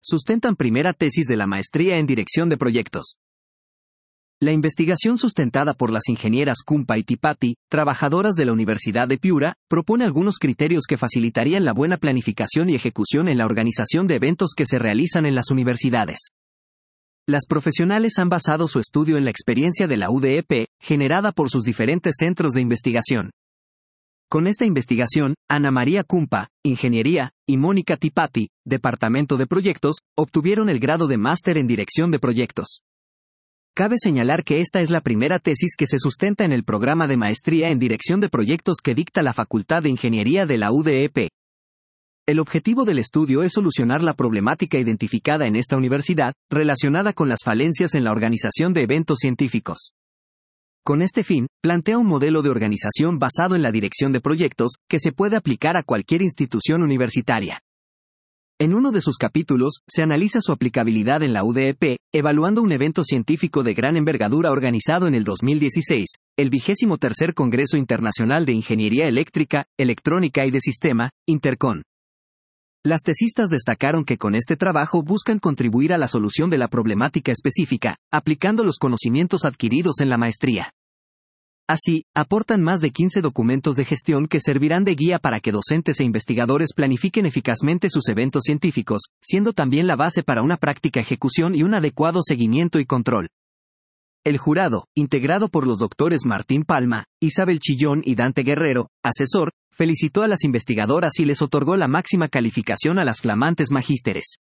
sustentan primera tesis de la maestría en dirección de proyectos. La investigación sustentada por las ingenieras Kumpa y Tipati, trabajadoras de la Universidad de Piura, propone algunos criterios que facilitarían la buena planificación y ejecución en la organización de eventos que se realizan en las universidades. Las profesionales han basado su estudio en la experiencia de la UDEP, generada por sus diferentes centros de investigación. Con esta investigación, Ana María Kumpa, Ingeniería, y Mónica Tipati, Departamento de Proyectos, obtuvieron el grado de máster en Dirección de Proyectos. Cabe señalar que esta es la primera tesis que se sustenta en el programa de maestría en Dirección de Proyectos que dicta la Facultad de Ingeniería de la UDEP. El objetivo del estudio es solucionar la problemática identificada en esta universidad, relacionada con las falencias en la organización de eventos científicos. Con este fin, plantea un modelo de organización basado en la dirección de proyectos, que se puede aplicar a cualquier institución universitaria. En uno de sus capítulos, se analiza su aplicabilidad en la UDEP, evaluando un evento científico de gran envergadura organizado en el 2016, el 23º Congreso Internacional de Ingeniería Eléctrica, Electrónica y de Sistema, Intercon. Las tesistas destacaron que con este trabajo buscan contribuir a la solución de la problemática específica, aplicando los conocimientos adquiridos en la maestría. Así, aportan más de 15 documentos de gestión que servirán de guía para que docentes e investigadores planifiquen eficazmente sus eventos científicos, siendo también la base para una práctica ejecución y un adecuado seguimiento y control. El jurado, integrado por los doctores Martín Palma, Isabel Chillón y Dante Guerrero, asesor, felicitó a las investigadoras y les otorgó la máxima calificación a las flamantes magísteres.